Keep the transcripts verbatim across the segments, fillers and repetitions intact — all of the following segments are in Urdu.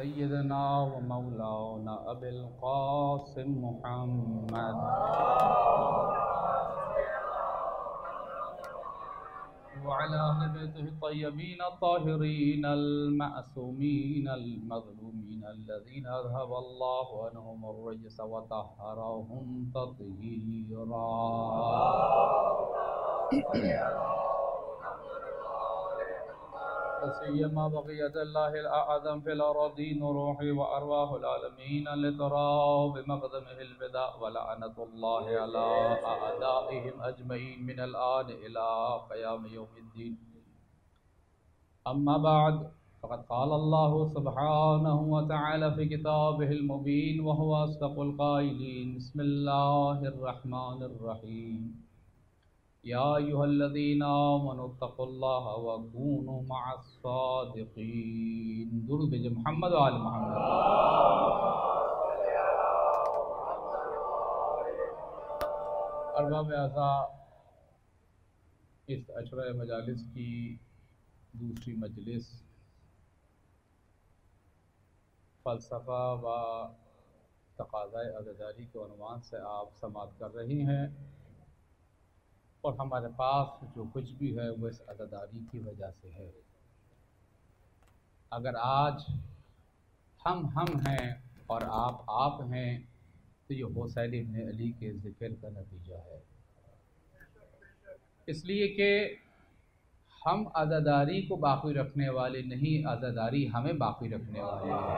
سیدنا و مولانا ابی القاسم محمد وعلى أهل بيته الطيبين الطاهرين المعصومين المظلومين الذين أذهب الله عنهم الرجس وطهرهم تطهيرا. سيما بقية الله الأعظم في الأراضين روحي وأرواح العالمين لتراه بمقدمه الفداء ولعنة الله على أعدائهم أجمعين من الآن إلى قيام يوم الدين. أما بعد فقد قال الله سبحانه وتعالى في كتابه المبين وهو أصدق القائلين. بسم الله الرحمن الرحيم. یا ایھا الذین آمنوا اتقوا اللہ وکونوا مع الصادقین. درود بھیجے محمد و آل محمد. ارباب اعضاء، اس عشرہ مجالس کی دوسری مجلس فلسفہ و تقاضۂ عزاداری کے عنوان سے آپ سماعت کر رہی ہیں، اور ہمارے پاس جو کچھ بھی ہے وہ اس عزاداری کی وجہ سے ہے. اگر آج ہم ہم ہیں اور آپ آپ ہیں تو یہ حسین ابن علی کے ذکر کا نتیجہ ہے. اس لیے کہ ہم عزاداری کو باقی رکھنے والے نہیں، عزاداری ہمیں باقی رکھنے والے ہیں.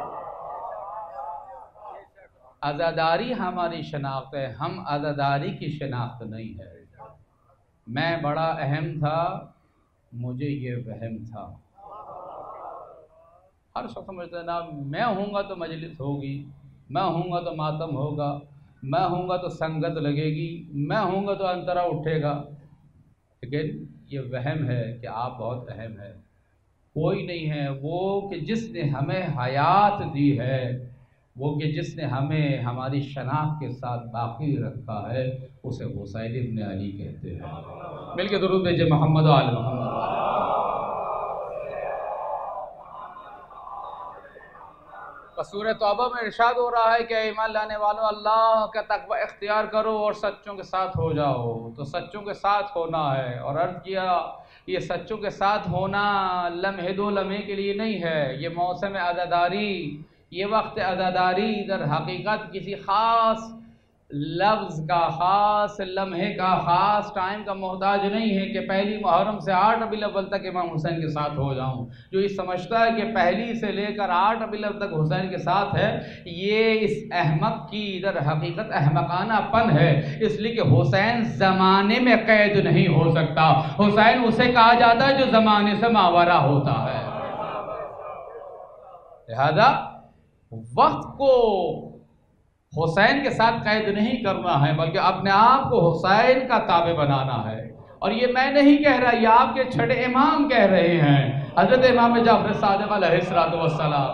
عزاداری ہماری شناخت ہے، ہم عزاداری کی شناخت نہیں ہے. میں بڑا اہم تھا، مجھے یہ وہم تھا. ہر شخص سمجھتا ہے نا میں ہوں گا تو مجلس ہوگی، میں ہوں گا تو ماتم ہوگا، میں ہوں گا تو سنگت لگے گی، میں ہوں گا تو انترا اٹھے گا. لیکن یہ وہم ہے کہ آپ بہت اہم ہیں. کوئی نہیں ہے وہ کہ جس نے ہمیں حیات دی ہے، وہ کہ جس نے ہمیں ہماری شناخت کے ساتھ باقی رکھا ہے، اسے حسین ابن علی کہتے ہیں. مل کے درود بھیجے محمد و آل محمد. سورہ توبہ میں ارشاد ہو رہا ہے کہ ایمان لانے والوں اللہ کا تقوی اختیار کرو اور سچوں کے ساتھ ہو جاؤ. تو سچوں کے ساتھ ہونا ہے، اور عرض کیا یہ سچوں کے ساتھ ہونا لمحے دو لمحے کے لیے نہیں ہے. یہ موسم عزاداری، یہ وقت عزاداری در حقیقت کسی خاص لفظ کا، خاص لمحے کا، خاص ٹائم کا محتاج نہیں ہے کہ پہلی محرم سے آٹھ ربیع الاول تک امام حسین کے ساتھ ہو جاؤں. جو یہ سمجھتا ہے کہ پہلی سے لے کر آٹھ ربیع الاول تک حسین کے ساتھ ہے، یہ اس احمق کی در حقیقت احمقانہ پن ہے. اس لیے کہ حسین زمانے میں قید نہیں ہو سکتا. حسین اسے کہا جاتا ہے جو زمانے سے ماورا ہوتا ہے. لہذا وقت کو حسین کے ساتھ قید نہیں کرنا ہے، بلکہ اپنے آپ کو حسین کا تابع بنانا ہے. اور یہ میں نہیں کہہ رہا، یہ آپ کے چھٹے امام کہہ رہے ہیں، حضرت امام جعفر صادق علیہ السلام.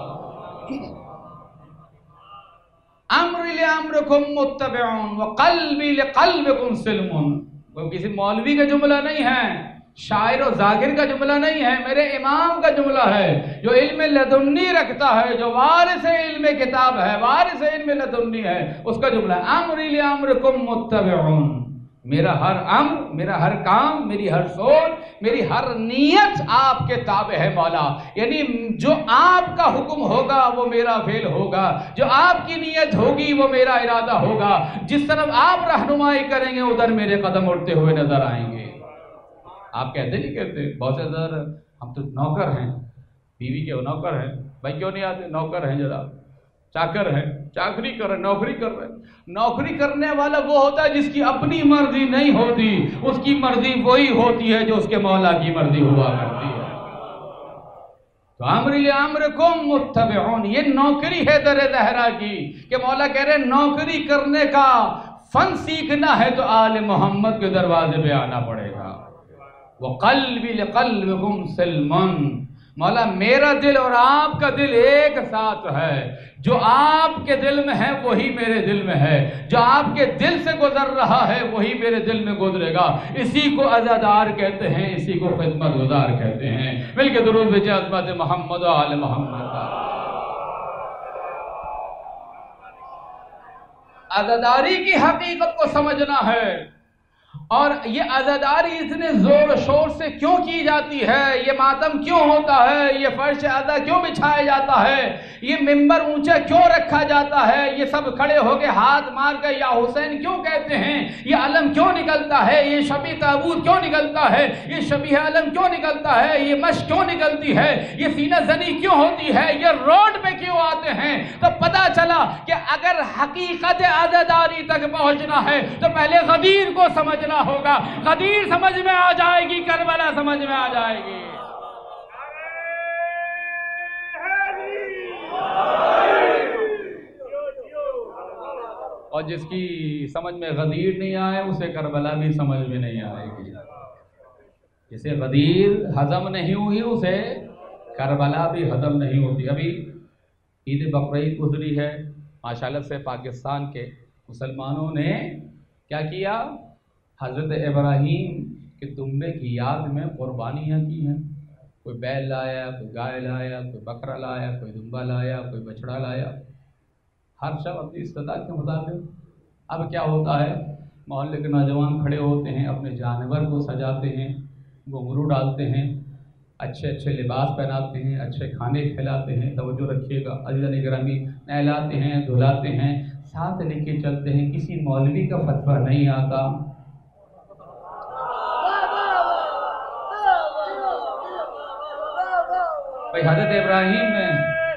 امری لامرکم متبعون وقلبی لقلبکم سلم. وہ کسی مولوی کا جملہ نہیں ہے، شاعر و ذاکر کا جملہ نہیں ہے، میرے امام کا جملہ ہے جو علم لدنی رکھتا ہے، جو وارث علم کتاب ہے، وارث علم لدنی ہے. اس کا جملہ ہے امری لامرکم متبعون. میرا ہر امر، میرا ہر کام، میری ہر سوچ، میری ہر نیت آپ کے تابع ہے مولا. یعنی جو آپ کا حکم ہوگا وہ میرا فعل ہوگا، جو آپ کی نیت ہوگی وہ میرا ارادہ ہوگا. جس طرف آپ رہنمائی کریں گے ادھر میرے قدم اٹھتے ہوئے نظر آئیں گے. آپ کہتے نہیں کہتے بہت سے در ہم تو نوکر ہیں، بیوی کے نوکر ہیں. بھائی کیوں نہیں آتے؟ نوکر ہیں، ذرا چاکر ہیں، چاکری کر رہے، نوکری کر رہے. نوکری کرنے والا وہ ہوتا ہے جس کی اپنی مرضی نہیں ہوتی، اس کی مرضی وہی ہوتی ہے جو اس کے مولا کی مرضی ہوا کرتی ہے. تو امری لامرکم متبعون، یہ نوکری ہے در دہرا کی کہ مولا کہہ رہے نوکری کرنے کا فن سیکھنا ہے تو آل محمد کے دروازے پہ آنا پڑے گا. وَقَلْبِ لِقَلْبِكُمْ سِلْمًا. مولا میرا دل اور آپ کا دل ایک ساتھ ہے. جو آپ کے دل میں ہے وہی میرے دل میں ہے، جو آپ کے دل سے گزر رہا ہے وہی میرے دل میں گزرے گا. اسی کو عزادار کہتے ہیں، اسی کو خدمت گزار کہتے ہیں. مل کے درود بھیجیں عظمت محمد و آل محمد. عزاداری کی حقیقت کو سمجھنا ہے. اور یہ عزاداری اتنے زور و شور سے کیوں کی جاتی ہے, یہ ماتم کیوں ہوتا ہے, یہ فرش عزا کیوں بچھایا جاتا ہے, یہ ممبر اونچا کیوں رکھا جاتا ہے, یہ سب کھڑے ہو کے ہاتھ مار کر یا حسین کیوں کہتے ہیں, یہ علم کیوں نکلتا ہے, یہ شبیہ تابوت کیوں نکلتا ہے, یہ شبیہ علم کیوں نکلتا ہے, یہ مشق کیوں نکلتی ہے, یہ سینہ زنی کیوں ہوتی ہے, یہ روڈ پہ کیوں آتے ہیں. تو پتا چلا کہ اگر حقیقت عزاداری تک پہنچنا ہے تو پہلے غدیر کو سمجھنا ہوگا. غدیر سمجھ میں آ جائے گی, کربلا سمجھ میں آ جائے گی. اور جس کی سمجھ میں غدیر نہیں آئے اسے کربلا بھی سمجھ میں نہیں آئے گی. جسے غدیر ہضم نہیں ہوئی اسے کربلا بھی ہضم نہیں ہوتی. ابھی عید بقرعید گزری ہے, ماشاءاللہ سے پاکستان کے مسلمانوں نے کیا کیا, حضرت ابراہیم کے دمبے کی یاد میں قربانیاں کی ہیں. کوئی بیل لایا, کوئی گائے لایا, کوئی بکرا لایا, کوئی دمبا لایا, کوئی بچڑا لایا, ہر شخص اپنی استطاعت کے مطابق. اب کیا ہوتا ہے, محلے کے نوجوان کھڑے ہوتے ہیں, اپنے جانور کو سجاتے ہیں, گھنگرو ڈالتے ہیں, اچھے اچھے لباس پہناتے ہیں, اچھے کھانے کھلاتے ہیں. توجہ رکھیے گا عزیزان گرامی, نہلاتے ہیں, دھلاتے ہیں, ساتھ لے کے چلتے ہیں. کسی مولوی کا فتویٰ نہیں آتا. بھائی حضرت ابراہیم نے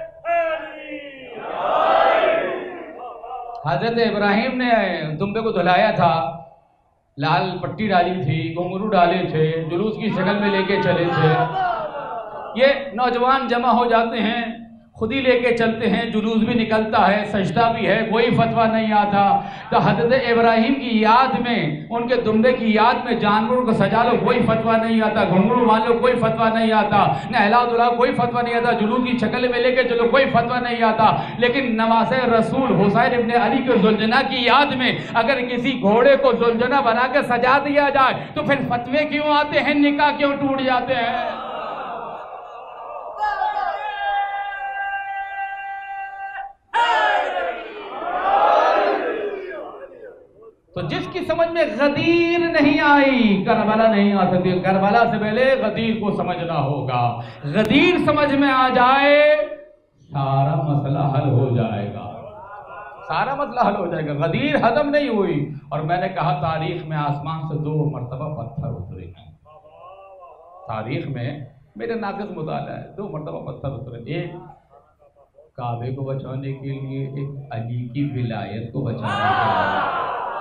حضرت ابراہیم نے دمبے کو دھلایا تھا, لال پٹی ڈالی تھی, گھنگرو ڈالے تھے, جلوس کی شکل میں لے کے چلے تھے. یہ نوجوان جمع ہو جاتے ہیں, خود ہی لے کے چلتے ہیں, جلوس بھی نکلتا ہے, سجدہ بھی ہے, کوئی فتویٰ نہیں آتا. تو حضرت ابراہیم کی یاد میں, ان کے دمبے کی یاد میں جانوروں کو سجا لو, کوئی فتویٰ نہیں آتا. گھنگرو مان لو, کوئی فتویٰ نہیں آتا. نہلا دھلا, کوئی فتویٰ نہیں آتا. جلوس کی شکل میں لے کے چلو, کوئی فتویٰ نہیں آتا. لیکن نواسۂ رسول حسین ابن علی کے ذوالجناح کی یاد میں اگر کسی گھوڑے کو ذوالجناح بنا کے سجا دیا جائے تو پھر فتوے کیوں آتے ہیں, نکاح کیوں ٹوٹ جاتے ہیں. تو جس کی سمجھ میں غدیر نہیں آئی کربلا نہیں آ سکتی. کربلا سے پہلے غدیر کو سمجھنا ہوگا. غدیر سمجھ میں آ جائے سارا مسئلہ حل ہو جائے گا, سارا مسئلہ حل ہو جائے گا. غدیر ہضم نہیں ہوئی. اور میں نے کہا تاریخ میں آسمان سے دو مرتبہ پتھر اترے ہیں. تاریخ میں میرے ناقص مطالعہ ہے, دو مرتبہ پتھر اترے. ایک کعبے کو بچانے کے لیے, ایک علی کی ولایت کو بچانے کے لیے.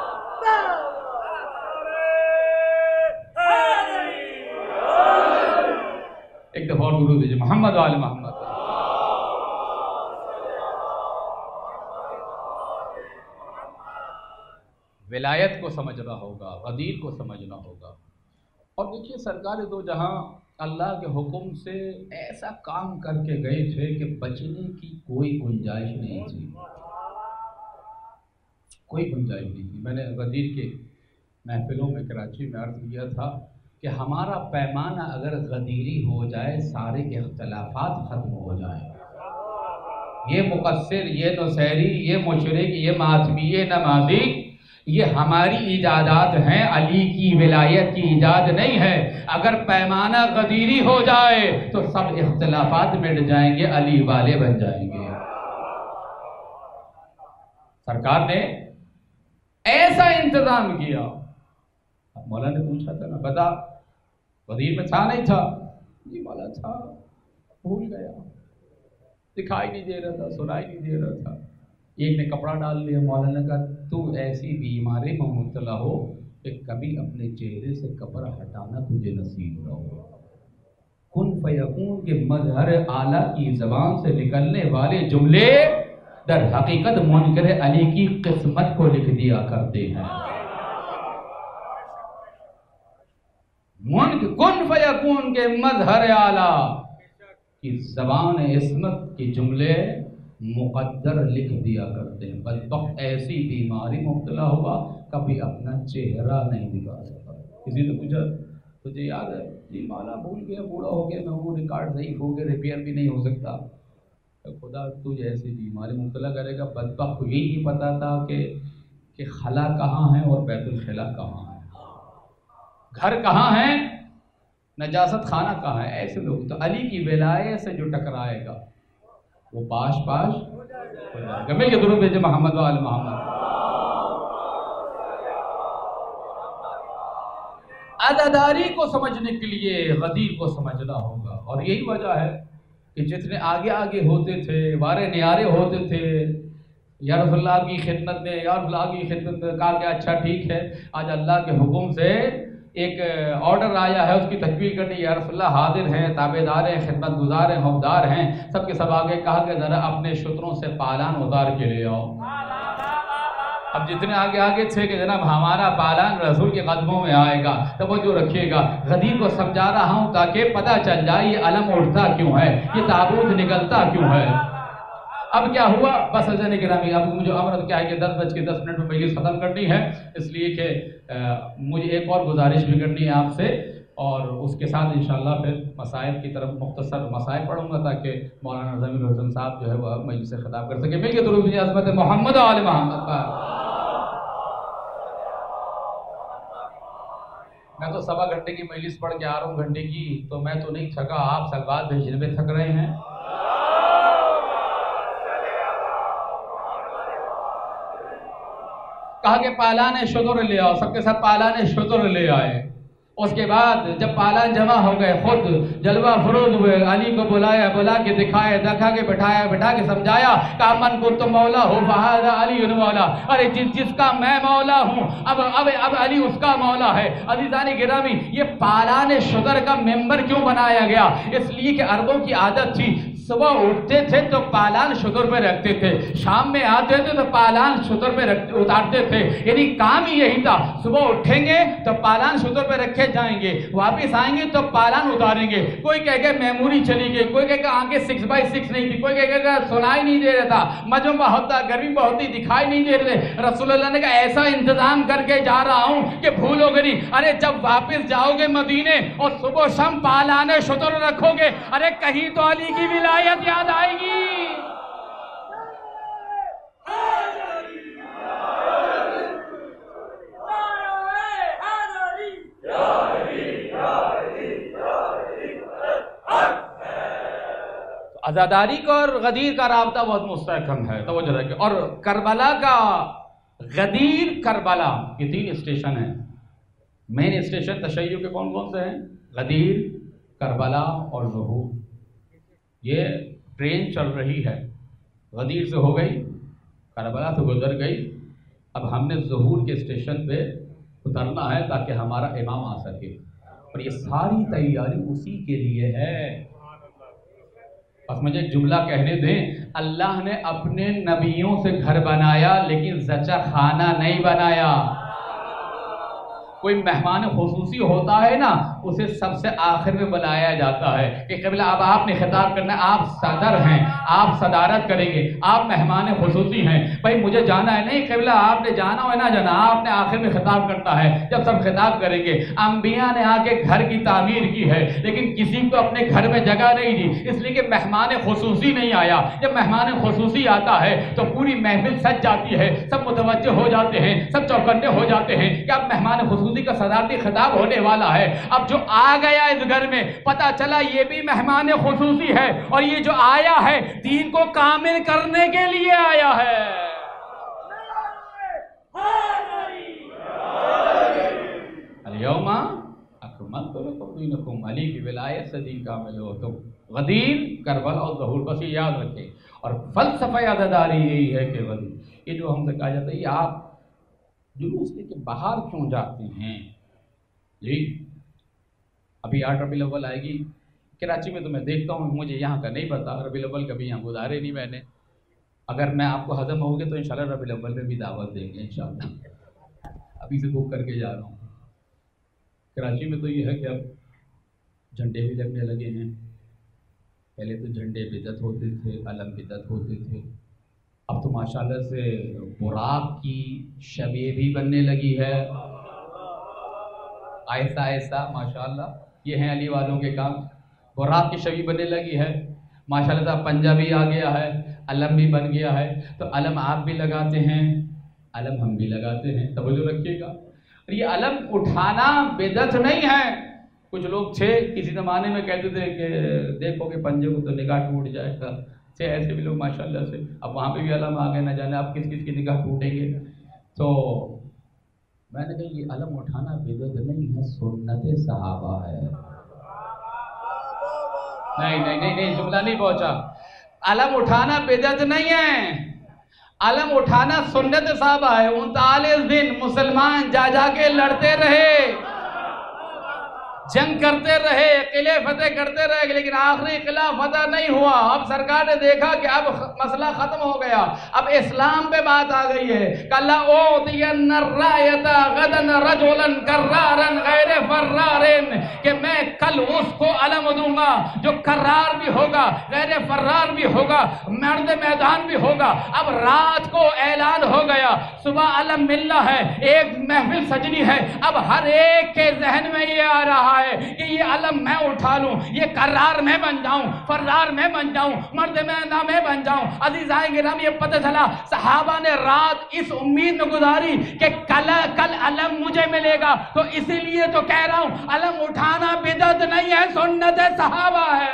ایک دفعہ اور درود دیجیے محمد وآل محمد. ولایت کو سمجھنا ہوگا, غدیر کو سمجھنا ہوگا. اور دیکھیے سرکار دو جہاں اللہ کے حکم سے ایسا کام کر کے گئے تھے کہ بچنے کی کوئی گنجائش نہیں تھی, کوئی گنجائش نہیں تھی. میں نے غدیر کے محفلوں میں کراچی میں عرض کیا تھا کہ ہمارا پیمانہ اگر غدیری ہو جائے سارے اختلافات ختم ہو جائیں. یہ مقصر, یہ نصیری, یہ مشرک, یہ ماتمی, یہ نمازی, یہ ہماری ایجادات ہیں, علی کی ولایت کی ایجاد نہیں ہے. اگر پیمانہ غدیری ہو جائے تو سب اختلافات مٹ جائیں گے, علی والے بن جائیں گے. سرکار نے ایسا انتظام کیا. مولا نے پوچھا تھا نا, بتا غدیر میں تھا نہیں تھا؟ جی مولا تھا, بھول گیا, دکھائی نہیں دے رہا تھا, سنائی نہیں دے رہا تھا. ایک نے کپڑا ڈال لیا. مولا نے کہا تو ایسی بیماری میں مبتلا ہو کہ کبھی اپنے چہرے سے کپڑا ہٹانا تجھے نصیب نہ ہو. کن فیکون کے مظہر اعلیٰ کی زبان سے نکلنے والے جملے در حقیقت منکر علی کی قسمت کو لکھ دیا کرتے ہیں. کن فیکون کے مظہر اعلیٰ کی زبان عصمت کے جملے مقدر لکھ دیا کرتے ہیں. بدبخت ایسی بیماری مبتلا ہوا کبھی اپنا چہرہ نہیں دکھا سکتا. کسی نے پوچھا تجھے یاد ہے؟ جی مولا بھول گیا, بوڑھا ہو گیا میں, وہ ریکارڈ ضعیف ہو گیا, ریپیئر بھی نہیں ہو سکتا. خدا تجھے ایسی بیماری مبتلا کرے گا. بدبخت یہی نہیں پتا تھا کہ کہ خلا کہاں ہے اور بیت الخلا کہاں ہے، گھر کہاں ہے، نجاست خانہ کہاں ہے. ایسے لوگ تو علی کی ولایت سے جو ٹکرائے گا وہ پاش پاش ہو جائے گا. مل کے درود بھیجے محمد و آل محمد. عزاداری کو سمجھنے کے لیے غدیر کو سمجھنا ہوگا، اور یہی وجہ ہے کہ جتنے آگے آگے ہوتے تھے، وارے نیارے ہوتے تھے، یا رسول اللہ کی خدمت میں یا رسول اللہ کی خدمت میں کہا کہ اچھا ٹھیک ہے، آج اللہ کے حکم سے ایک آرڈر آیا ہے اس کی تکمیل کرنی، یا رسول اللہ حاضر ہیں، تابعدار ہیں، خدمت گزار ہیں، حوفدار ہیں، سب کے سب آگے کہا کہ ذرا اپنے شتروں سے پالان اتار کے لے آؤ. اب جتنے آگے آگے تھے کہ جناب ہمارا پالان رسول کے قدموں میں آئے گا، توجہ رکھیے گا. غدیر کو سمجھا رہا ہوں تاکہ پتہ چل جائے یہ علم اٹھتا کیوں ہے، یہ تابوت نکلتا کیوں ہے. اب کیا ہوا، بس عزیزان گرامی اب مجھے امر کیا ہے کہ دس بج کے دس منٹ میں مجلس ختم کرنی ہے، اس لیے کہ مجھے ایک اور گزارش بھی کرنی ہے آپ سے، اور اس کے ساتھ انشاءاللہ پھر مسائل کی طرف مختصر مسائل پڑھوں گا تاکہ مولانا ضمیر الحسن صاحب جو ہے وہ مجلس سے خطاب کر سکے. مل کے درود بھیجیے عظمت محمد و آل محمد پر. میں تو سوا گھنٹے کی مجلس پڑھ کے آ رہا ہوں گھنٹے کی، تو میں تو نہیں تھکا، آپ سلوات بھیجنے میں تھک رہے ہیں. کہا کہ پالان شتر لے آؤ، سب کے ساتھ پالان شتر لے آئے. اس کے بعد جب پالان جمع ہو گئے خود جلوہ فروز ہوئے، علی کو بلایا، بلا کے دکھائے، دکھا کے بٹھایا، بٹھا کے سمجھایا کہ من کنت مولا ہو فہذا علی مولا. ارے جس جس کا میں مولا ہوں اب اب اب علی اس کا مولا ہے. عزیزان گرامی یہ پالان شتر کا ممبر کیوں بنایا گیا؟ اس لیے کہ عربوں کی عادت تھی، صبح اٹھتے تھے تو پالان شتر پہ رکھتے تھے، شام میں آتے تھے تو پالان شتر پہ اتارتے تھے. یعنی کام ہی یہی تھا، صبح اٹھیں گے تو پالان شتر پہ رکھے جائیں گے، واپس آئیں گے تو پالان اتاریں گے. کوئی کہے گا میموری چلی گئی، کوئی کہے گا آنکھیں سکس بائی سکس نہیں تھی، کوئی کہے گا سنائی نہیں دے رہا تھا، مجمع بہت تھا، گرمی بہت تھی، دکھائی نہیں دے رہے. رسول اللہ نے کہا ایسا انتظام کر کے جا رہا ہوں کہ بھولو گے نہیں. ارے جب واپس جاؤ گے مدینے اور صبح شام پالان شتر رکھو گے، ارے کہیں تو علی کی ولایت یاد آئے گی. عزاداری کا اور غدیر کا رابطہ بہت مستحکم ہے، توجہ رکھیں. اور کربلا کا غدیر کربلا یہ تین اسٹیشن ہیں. مین اسٹیشن تشیع کے کون کون سے ہیں؟ غدیر، کربلا اور ظہور. یہ ٹرین چل رہی ہے، غدیر سے ہو گئی، کربلا سے گزر گئی، اب ہم نے ظہور کے اسٹیشن پہ اترنا ہے تاکہ ہمارا امام آ سکے. اور یہ ساری تیاری اسی کے لیے ہے. بس مجھے ایک جملہ کہنے دیں، اللہ نے اپنے نبیوں سے گھر بنایا لیکن زچہ خانہ نہیں بنایا. کوئی مہمان خصوصی ہوتا ہے نا، اسے سب سے آخر میں بلایا جاتا ہے کہ قبلہ اب آپ نے خطاب کرنا ہے، آپ صدر ہیں، آپ صدارت کریں گے، آپ مہمان خصوصی ہیں. بھائی مجھے جانا ہے، نہیں قبلہ آپ نے جانا ہو نہ جانا، آپ نے آخر میں خطاب کرتا ہے جب سب خطاب کریں گے. انبیاء نے آ کے گھر کی تعمیر کی ہے لیکن کسی کو اپنے گھر میں جگہ نہیں دی، اس لیے کہ مہمان خصوصی نہیں آیا. جب مہمان خصوصی آتا ہے تو پوری محفل سج جاتی ہے، سب متوجہ ہو جاتے ہیں، سب چوکنے ہو جاتے ہیں کہ اب مہمان خصوصی کا صدارتی خطاب ہونے والا ہے. اب جو آ گیا اس گھر میں پتا چلا یہ بھی مہمان خصوصی ہے، اور یہ جو آیا ہے دین کو کامل کرنے کے لیے آیا ہے. الیوم اکملت لکم دینکم، علی کی ولایت سے دین کامل ہو. تو غدیر، کربلا اور ظہور، بس یہ یاد رکھیں. اور فلسفہ عزاداری یہی ہے کہ غدیر، یہ جو ہم سے کہا جاتا ہے یہ آپ جلوس لے کے باہر کیوں جاتے ہیں؟ جی ابھی آٹھ ربیع الاول آئے گی کراچی میں، تو میں دیکھتا ہوں، مجھے یہاں کا نہیں پتا، ربیع الاول کبھی یہاں گزارے نہیں میں نے. اگر میں آپ کو ہضم ہوگے تو انشاءاللہ ربیع الاول میں بھی دعوت دیں گے انشاءاللہ. ابھی سے بک کر کے جا رہا ہوں. کراچی میں تو یہ ہے کہ اب جھنڈے بھی لگنے لگے ہیں. پہلے تو جھنڈے بدعت ہوتے تھے، علم بدعت ہوتے تھے، اب تو ماشاءاللہ سے براق کی شبیہ بھی بننے لگی ہے. آہستہ آہستہ ماشاءاللہ یہ ہیں علی والوں کے کام. براق کی شبیہ بننے لگی ہے ماشاءاللہ. پنجہ بھی آ گیا ہے، علم بھی بن گیا ہے. تو علم آپ بھی لگاتے ہیں، علم ہم بھی لگاتے ہیں، توجہ رکھیے گا. اور یہ علم اٹھانا بدعت نہیں ہے. کچھ لوگ تھے کسی زمانے میں کہتے تھے کہ دیکھو کہ پنجے کو تو نگاہ ٹوٹ جائے گا، تھے ایسے بھی لوگ ماشاءاللہ سے. اب وہاں پہ بھی علم آ گئے، نہ جانے اب کس کس کی نگاہ ٹوٹیں گے. تو میں نے کہا یہ علم اٹھانا بدعت نہیں ہے، سنت صحابہ ہے. نہیں نہیں نہیں نہیں جملہ نہیں پہنچا. علم اٹھانا بدعت نہیں ہے، علم اٹھانا سنت صحابہ ہے. انتالیس دن مسلمان جا جا کے لڑتے رہے، جنگ کرتے رہے، قلعے فتح کرتے رہے، لیکن آخری قلعہ فتح نہیں ہوا. اب سرکار نے دیکھا کہ اب مسئلہ ختم ہو گیا، اب اسلام پہ بات آ گئی ہے. کَلَّا أُوتِيَنَّ الرَّایَةَ غَدًا رَجُلًا کَرَّارًا غَیْرَ فَرَّارٍ، کہ میں کل اس کو علم دوں گا جو کرار بھی ہوگا، غیر فرار بھی ہوگا، مرد میدان بھی ہوگا. اب رات کو اعلان ہو گیا، صبح علم ملنا ہے، ایک محفل سجنی ہے. اب ہر ایک کے ذہن میں یہ آ رہا ہے کہ یہ علم میں اٹھا لوں، یہ کرار میں بن جاؤں، فرار میں بن جاؤں، مرد میدان میں بن جاؤں. عزیزائے گرامی یہ پتہ چلا صحابہ نے رات اس امید میں گزاری کہ کل کل علم مجھے ملے گا. تو اسی لیے تو کہہ رہا ہوں علم اٹھانا بدعت نہیں ہے، سنت صحابہ ہے.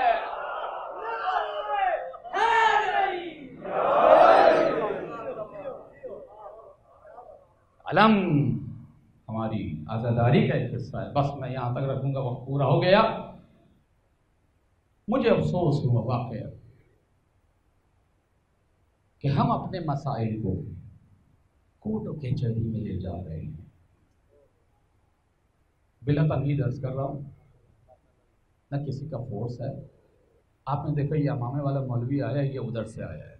علم ہماری عزاداری کا ایک حصہ ہے. بس میں یہاں تک رکھوں گا، وقت پورا ہو گیا. مجھے افسوس ہوا واقعہ کہ ہم اپنے مسائل کو کورٹ و کچہری میں لے جا رہے ہیں. بلا تمہید عرض کر رہا ہوں، نہ کسی کا فورس ہے. آپ نے دیکھا یہ امامے والا مولوی آیا ہے، یہ ادھر سے آیا ہے.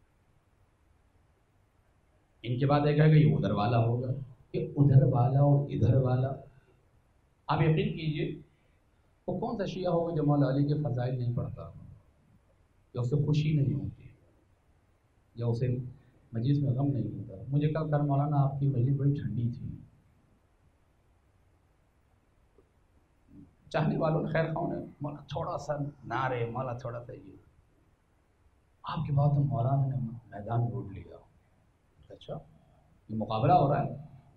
ان کے بعد دیکھا کہ یہ ادھر والا ہوگا، کہ ادھر والا اور ادھر والا. آپ یقین کیجئے وہ کون سا شیعہ ہوگا جو مولا علی کے فضائل نہیں پڑھتا، یا اسے خوشی نہیں ہوتی، یا اسے مجلس میں غم نہیں ہوتا. مجھے کہا کر مولانا آپ کی مجلس بڑی ٹھنڈی تھی. چاہنے والوں نے خیر خواہوں نے مولا تھوڑا سا نعرے، مولا تھوڑا سا یہ. آپ کے بعد مولانا نے میدان روڈ لیا. اچھا یہ مقابلہ ہو رہا ہے،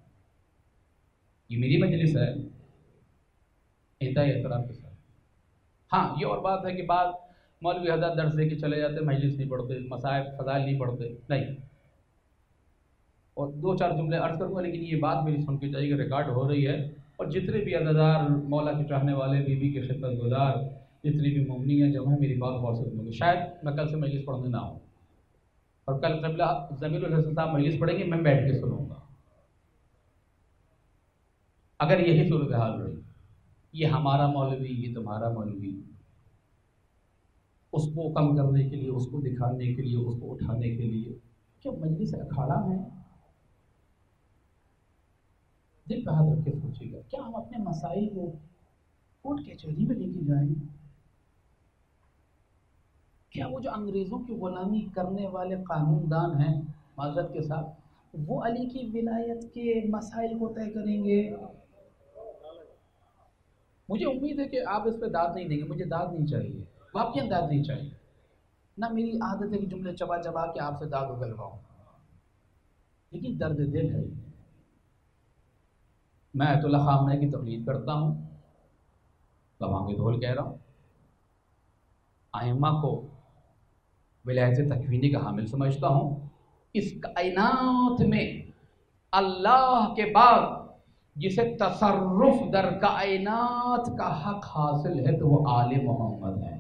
یہ میری مجلس ہے، انتہائی احترام کے ساتھ. ہاں یہ اور بات ہے کہ بعض مولوی حضرات درس دے کے چلے جاتے، مجلس نہیں پڑھتے، مسائل فضائل نہیں پڑھتے. نہیں، اور دو چار جملے عرض کروں گا، لیکن یہ بات میری سن کے چاہیے کہ ریکارڈ ہو رہی ہے. اور جتنے بھی عزادار، مولا کے چاہنے والے، بیوی کے خدمت گزار، جتنی بھی مومنی ہیں جب ہیں، میری بات غور سے سنیں گے. شاید میں کل سے مجلس پڑھنے نہ ہوں، اور کل قبلہ ضمیر الحسن صاحب مجلس پڑھیں گے، میں بیٹھ کے سنوں گا. اگر یہی صورتحال رہی، یہ ہمارا مولوی، یہ تمہارا مولوی، اس کو کم کرنے کے لیے، اس کو دکھانے کے لیے، اس کو اٹھانے کے لیے، کیا مجلس اکھاڑا ہے؟ دل پہ ہاتھ رکھ کے سوچیے گا، کیا ہم اپنے مسائل کو کورٹ کچہری میں لے کے جائیں؟ کیا وہ جو انگریزوں کی غلامی کرنے والے قانون دان ہیں، معذرت کے ساتھ، وہ علی کی ولایت کے مسائل کو طے کریں گے؟ مجھے امید ہے کہ آپ اس پہ داد نہیں دیں گے. مجھے داد نہیں چاہیے، واقعی داد نہیں چاہیے. نہ میری عادت ہے کہ جملے چبا چبا کے آپ سے داد اگلواؤں، لیکن درد دل ہے. میں آیت اللہ خامنہ کی تقلید کرتا ہوں، لبانگ دھول کہہ رہا ہوں. ائمہ کو ولایت تکوینی کا حامل سمجھتا ہوں. اس کائنات میں اللہ کے بعد جسے تصرف در کائنات کا حق حاصل ہے تو وہ آل محمد ہے.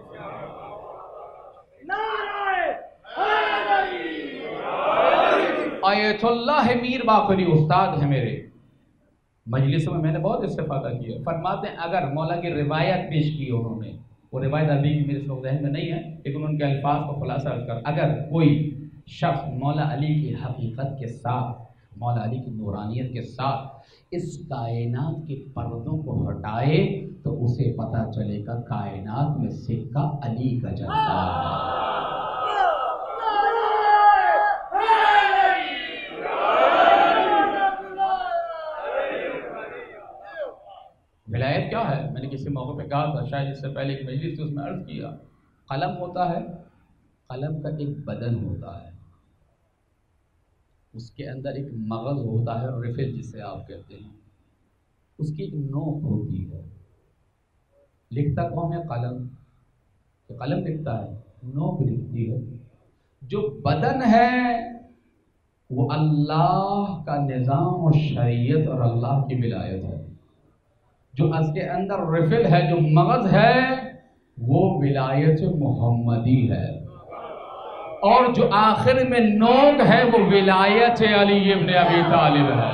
آیت اللہ میر باقری استاد ہیں میرے، مجلس میں میں نے بہت استفادہ کیا. فرماتے ہیں اگر مولا کی روایت پیش کی انہوں نے، وہ روایت ابھی بھی میرے لوگ ذہن میں نہیں ہے، لیکن ان کے الفاظ کو خلاصہ کر، اگر کوئی شخص مولا علی کی حقیقت کے ساتھ، مولا علی کی نورانیت کے ساتھ اس کائنات کے پردوں کو ہٹائے تو اسے پتہ چلے گا کائنات میں سکہ علی کا جھنڈا ہے. ولایت کیا ہے؟ میں نے کسی موقع پہ کہا تھا، شاید اس سے پہلے ایک مجلس تھی، اس میں عرض کیا، قلم ہوتا ہے، قلم کا ایک بدن ہوتا ہے، اس کے اندر ایک مغز ہوتا ہے، رفل جسے آپ کہتے ہیں، اس کی ایک نوک ہوتی ہے. لکھتا کون ہے؟ قلم. قلم لکھتا ہے، نوک لکھتی ہے. جو بدن ہے وہ اللہ کا نظام اور شریعت اور اللہ کی ولایت ہے. جو اس کے اندر رفل ہے، جو مغز ہے، وہ ولایت محمدی ہے. اور جو آخر میں نوک ہے وہ ولایت علی ابن ابی طالب ہے.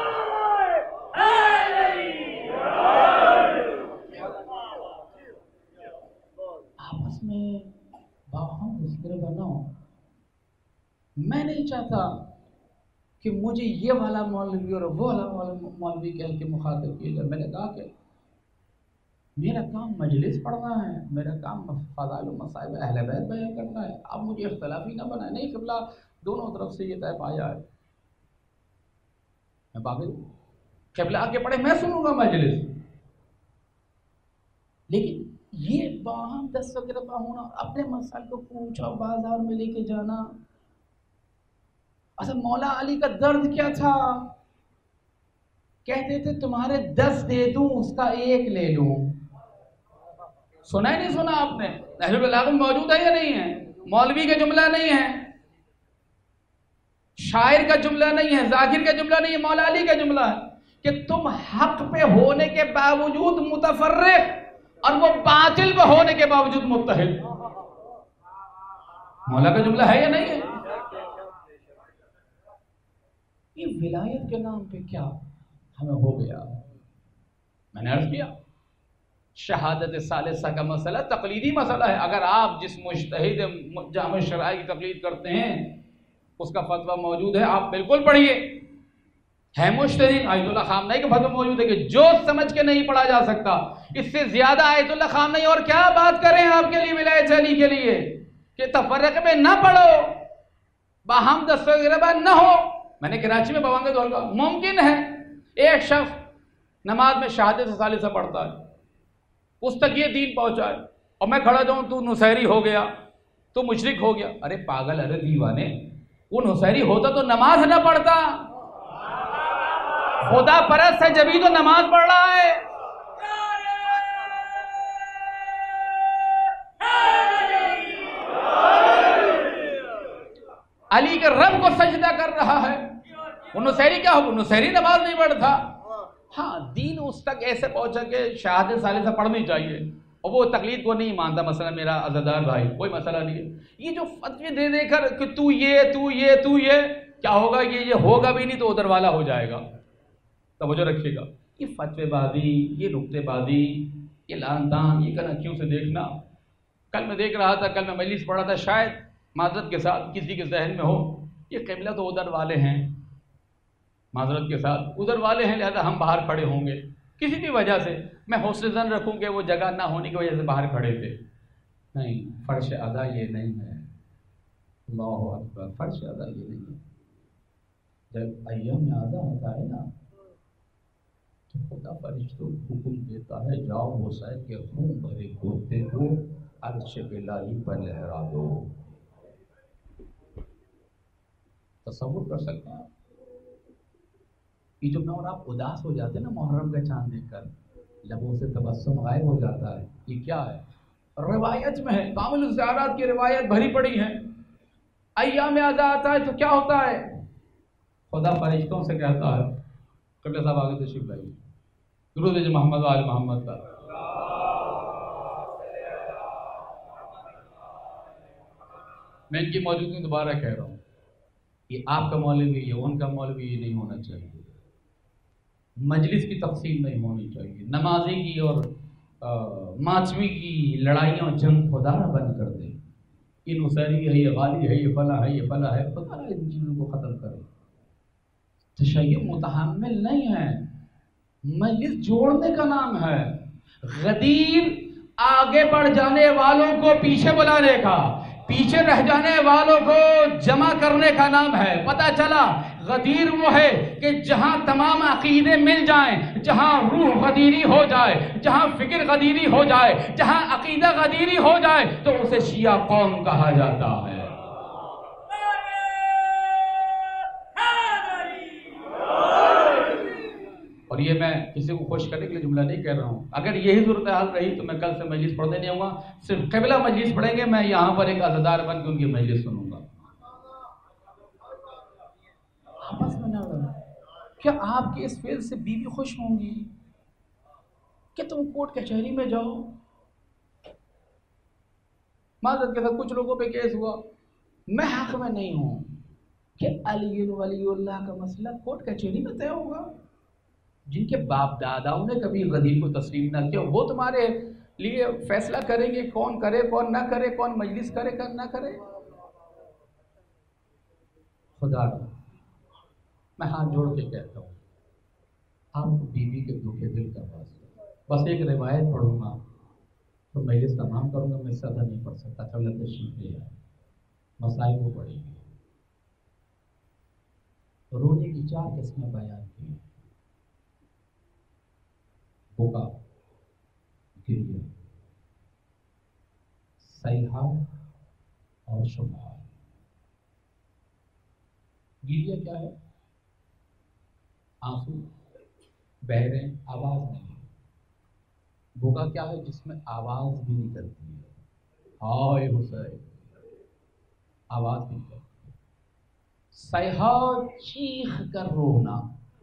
آپس میں باہم ذکر بناؤ. میں نہیں چاہتا کہ مجھے یہ والا مولوی اور وہ والا مولوی کہہ کے مخاطب کیے جائے. میں نے کہا کہ میرا کام مجلس پڑھنا ہے، میرا کام فضائل و مصائب اہل بیت بیان کرنا ہے. آپ مجھے اختلافی نہ بنائیں. نہیں قبلہ دونوں طرف سے یہ طے پایا ہے. میں باقی قبلہ آ کے پڑھے میں سنوں گا مجلس، لیکن یہ باہم دس وغیرہ ہونا، اپنے مسائل کو پوچھا بازار میں لے کے جانا. اصل مولا علی کا درد کیا تھا؟ کہتے تھے تمہارے دس دے دوں اس کا ایک لے لوں. سنا ہی نہیں سنا آپ نے؟ نہج البلاغہ میں موجود ہے یا نہیں ہے؟ مولوی کا جملہ نہیں ہے، شاعر کا جملہ نہیں ہے، ذاکر کا جملہ نہیں ہے، مولا علی کا جملہ ہے کہ تم حق پہ ہونے کے باوجود متفرق اور وہ باطل پہ ہونے کے باوجود متحد. مولا کا جملہ ہے یا نہیں ہے؟ یہ ولایت کے نام پہ کیا ہمیں ہو گیا؟ میں نے عرض کیا شہادت ثالثہ کا مسئلہ تقلیدی مسئلہ ہے. اگر آپ جس مجتہد جامع شرائع کی تقلید کرتے ہیں اس کا فتویٰ موجود ہے، آپ بالکل پڑھیے. ہے مجتہد آیت اللہ خامنہئی کا فتویٰ موجود ہے کہ جو سمجھ کے نہیں پڑھا جا سکتا، اس سے زیادہ آیت اللہ خامنہئی اور کیا بات کریں آپ کے لیے ولایت علی کے لیے کہ تفرق میں نہ پڑھو، باہم دس وغیرہ نہ ہو. میں نے کراچی میں بوانگے دول کا ممکن ہے ایک شخص نماز میں شہادت ثالثہ پڑھتا ہے، اس تک یہ دین پہنچا ہے، اور میں کھڑا جاؤں تو نصیری ہو گیا، تو مشرک ہو گیا. ارے پاگل، ارے دیوانے، وہ نصیری ہوتا تو نماز نہ پڑھتا. خدا پرست ہے جبھی تو نماز پڑھ رہا ہے. علی کے رب کو سجدہ کر رہا ہے، وہ نصیری کیا ہو؟ نصیری نماز نہیں پڑھتا. ہاں دین اس تک ایسے پہنچا کہ شہادت ثالثہ پڑھنی چاہیے، اور وہ تقلید کو نہیں مانتا. مثلا میرا عزادار بھائی، کوئی مسئلہ نہیں ہے. یہ جو فتوی دے دے کر کہ تو یہ تو یہ تو یہ کیا ہوگا، یہ یہ ہوگا بھی نہیں تو ادھر والا ہو جائے گا. توجہ رکھیے گا، یہ فتوی بازی، یہ نکتے بازی، یہ لان تان، یہ کنا کیوں سے دیکھنا. کل میں دیکھ رہا تھا، کل میں مجلس پڑھا تھا، شاید معذرت کے ساتھ کسی کے ذہن میں ہو یہ قبلہ تو ادھر والے ہیں، معذرت کے ساتھ ادھر والے ہیں، لہذا ہم باہر کھڑے ہوں گے کسی بھی وجہ سے. میں حسن ظن رکھوں کہ وہ جگہ نہ ہونے کی وجہ سے باہر کھڑے تھے. نہیں، فرش ادا یہ نہیں ہے. اللہ اکبر، فرش ادا یہ نہیں ہے. جب ایام اعضا ہوتا ہے نا تو خدا فرشتوں کو حکم دیتا ہے جاؤ حسین کے خون بھرے گوتے کو عرش الہی پر لہرا دو. تصور کر سکتے ہیں یہ جو میں اور آپ اداس ہو جاتے ہیں نا محرم کا چاند دیکھ کر، لبوں سے تبسم غائب ہو جاتا ہے. یہ کیا ہے؟ روایت میں ہے، کامل الزیارات کی روایت بھری پڑی ہے. ایام اعضا آتا ہے تو کیا ہوتا ہے؟ خدا فرشتوں سے کہتا ہے، قبلہ صاحب آگے تشریف لائیے، درود جو محمد و آل محمد کا. میں ان کی موجودگی میں دوبارہ کہہ رہا ہوں، یہ آپ کا مولوی، یہ ان کا مولوی، یہ نہیں ہونا چاہیے. مجلس کی تقسیم نہیں ہونی چاہیے. نمازی کی اور ماتمی کی لڑائیاں جنگ خدا نہ بند کر دے. یہ نصیری ہے، یہ غالی ہے، یہ فلاں ہے، یہ فلاں ہے، خدا نہ ان چیزوں کو ختم کرے. تشیع متحمل نہیں ہے، مجلس جوڑنے کا نام ہے. غدیر آگے بڑھ جانے والوں کو پیچھے بلانے کا، پیچھے رہ جانے والوں کو جمع کرنے کا نام ہے. پتہ چلا غدیر وہ ہے کہ جہاں تمام عقیدے مل جائیں، جہاں روح غدیری ہو جائے، جہاں فکر غدیری ہو جائے، جہاں عقیدہ غدیری ہو جائے تو اسے شیعہ قوم کہا جاتا ہے. یہ میں کسی کو خوش کرنے کے لیے جملہ نہیں کہہ رہا ہوں. اگر یہی صورتحال رہی تو میں کل سے مجلس پڑھنے نہیں آؤں گا. صرف قبلہ مجلس پڑھیں گے, میں یہاں پر ایک عزادار بن کے ان کی مجلس سنوں گا. آپس میں نہ لڑو. کیا آپ کے اس فعل سے بیوی خوش ہوں گی کہ تم کورٹ کچہری میں جاؤ؟ معذرت کے ساتھ کچھ لوگوں پہ کیس ہوا, میں حق میں نہیں ہوں کہ علی ولی اللہ کا مسئلہ کورٹ کچہری میں طے ہوگا. جن کے باپ داداؤں نے کبھی غدیر کو تسلیم نہ کیا وہ تمہارے لیے فیصلہ کریں گے کون کرے کون نہ کرے, کون مجلس کرے کون نہ کرے. خدا میں ہاتھ جوڑ کے کہتا ہوں, آپ کو بیوی کے دکھے دل کا باعث. بس ایک روایت پڑھوں گا تو مجلس تمام کروں گا, میں زیادہ نہیں پڑھ سکتا. قبل تشریف لے آئے مسائل کو پڑھیں گے. رونے کی چار قسمیں بیان کی: بکا, گریہ, صیحہ اور شبہہ. گریہ کیا ہے؟ آنسو بہ رہے ہیں, آواز نہیں. بکا کیا ہے؟ جس میں آواز بھی نکلتی ہے, ہائے حسین, آواز بھی نکلتی ہے. صیحہ چیخ کر رونا,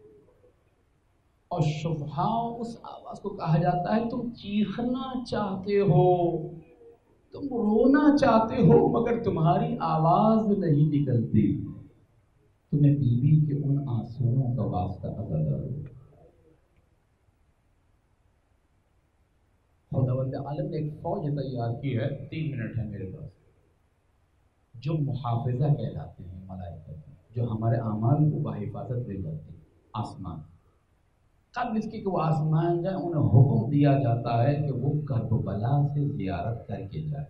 اور شبہہ اس آواز کو کہا جاتا ہے تم چیخنا چاہتے ہو, تم رونا چاہتے ہو مگر تمہاری آواز نہیں نکلتی. تمہیں بیوی کے ان آنسوؤں کا واسطہ ادا کرو. خداوند عالم نے ایک فوج تیار کی ہے, تین منٹ ہے میرے پاس, جو محافظہ کہلاتے ہیں ملائکہ, جو ہمارے اعمال کو بحفاظت لے جاتے ہیں آسمان. قبل اس کی کہ وہ آسمان جائے انہیں حکم دیا جاتا ہے کہ وہ کربلا سے زیارت کر کے جائے.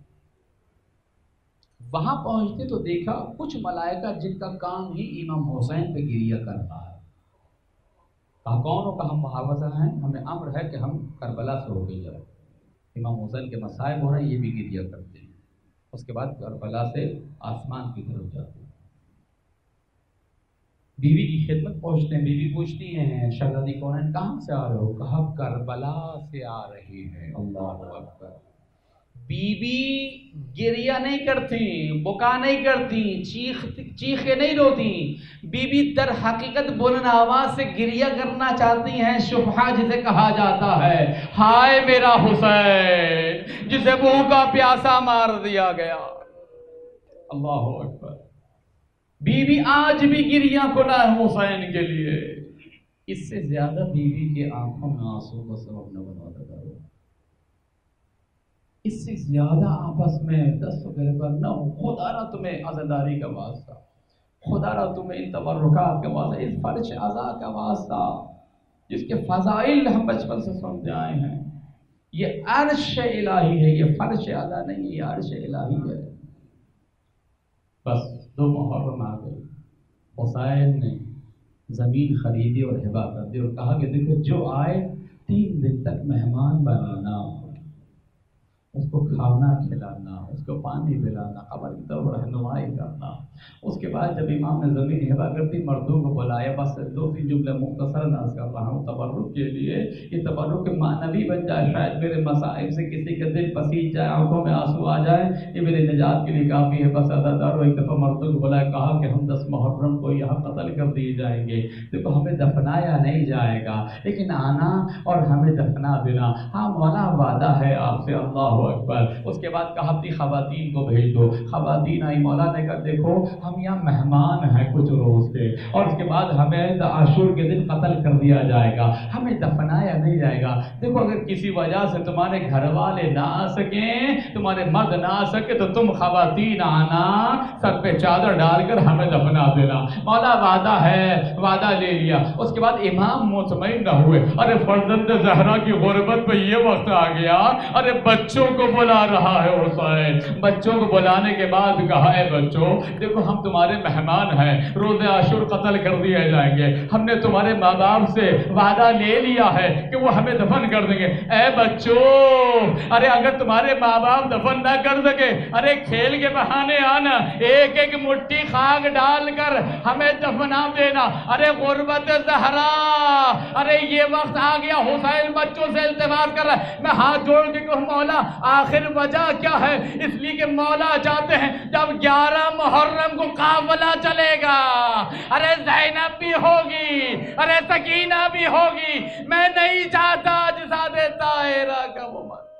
وہاں پہنچتے تو دیکھا کچھ ملائکہ جن کا کام ہی امام حسین پہ گریہ کر رہا ہے. کہا کون ہو؟ کہ ہم محافظہ ہیں, ہمیں امر ہے کہ ہم کربلا سے ہو کے جائیں. امام حسین کے مصائب ہو رہے ہیں, یہ بھی گریہ کرتے ہیں. اس کے بعد کربلا سے آسمان کی طرف جاتے ہیں. بیوی کی خدمت پہنچتے ہیں. بیوی پوچھتی ہیں شہزادی کونین کہاں سے آ رہے ہو؟ کہا کربلا سے آ رہی ہیں. اللہ اکبر. بیوی گریہ نہیں کرتی, بکا نہیں کرتی, چیخ چیخے نہیں روتی. بیوی در حقیقت بلند آواز سے گریہ کرنا چاہتی ہیں. شبہہ جسے کہا جاتا ہے, ہائے میرا حسین جسے بھوکا پیاسا مار دیا گیا. اللہ اکبر. بیوی آج بھی گریہ کھلا ہے حسین کے لیے. اس سے زیادہ بیوی کے آنکھوں میں آنسو کا سبب نہ بنا دیا. اس سے زیادہ آپس میں دست گربت نہ ہو. خدا را تمہیں عزاداری کا واسطہ, خدا را تمہیں ان تبرکات کا واسطہ, اس فرش عزا کا واسطہ جس کے فضائل ہم بچپن سے سنتے آئے ہیں. یہ عرش الہی ہے, یہ فرش عزا نہیں, یہ عرش الہی ہے. بس دو محرم آ گئی. حسین نے زمین خریدی اور ہبا کر دی اور کہا کہ دیکھو جو آئے تین دن تک مہمان بنانا, اس کو کھانا کھلانا, اس کو پانی پلانا, قبر کی طرف رہنمائی کرنا. اس کے بعد جب امام نے زمین ہبا کر دی, مردوں کو بلایا. بس دو تین جملے مختصر انداز کر رہا ہوں تبرک کے لیے. یہ تبرک معنوی بن جائے, شاید میرے مصائب سے کسی کا دل پسیج جائے, آنکھوں میں آنسو آ جائے, یہ میری نجات کے لیے کافی ہے. بس عزاداروں ایک دفعہ مردوں کو بلایا, کہا کہ ہم دس محرم کو یہاں قتل کر دیے جائیں گے. دیکھو ہمیں دفنایا نہیں جائے گا, لیکن آنا اور ہمیں دفنا دینا ہاں مولا وعدہ ہے آپ سے. اللہ اکبر. اس کے بعد کہا اپنی خواتین کو بھیج دو. خواتین آئی. مولا نے کہا دیکھو ہم یہاں مہمان ہیں کچھ روز سے, اور اس کے بعد ہمیں عاشور کے دن قتل کر دیا جائے گا, ہمیں دفنایا نہیں جائے گا. دیکھو اگر کسی وجہ سے تمہارے گھر والے نہ آ سکیں, تمہارے مرد نہ آ سکے, تو تم خواتین آنا, سر پہ چادر ڈال کر ہمیں دفنا دینا. مولا وعدہ ہے, وعدہ لے لیا. اس کے بعد امام مطمئن نہ ہوئے. ارے فرزند زہرا کی غربت پہ یہ وقت آ گیا, ارے بچوں کو بلا رہا ہے حسین. بچوں کو بلانے کے بعد کہا ہے بچوں دیکھو دیکھو ہم تمہارے مہمان ہیں، روز عاشور قتل کر دیے جائیں گے، ہم نے تمہارے ماں باپ سے وعدہ لے لیا ہے کہ وہ ہمیں دفن کر دیں گے۔ اے بچوں، ارے اگر تمہارے ماں باپ دفن نہ کر سکے، ارے کھیل کے بہانے آنا، ایک ایک مٹھی خاک ڈال کر ہمیں دفنا دینا۔ ارے غربت زہرا، ارے یہ وقت آ گیا، حسین بچوں سے التماس کر رہا ہے، میں ہاتھ جوڑ کے کہوں مولا آخر وجہ کیا ہے؟ اس لیے کہ مولا چاہتے ہیں جب گیارہ محرم کو قافلہ چلے گا، ارے زینب بھی ہوگی، ارے سکینہ بھی ہوگی، میں نہیں چاہتا جسادِ طاہرہ کا وہ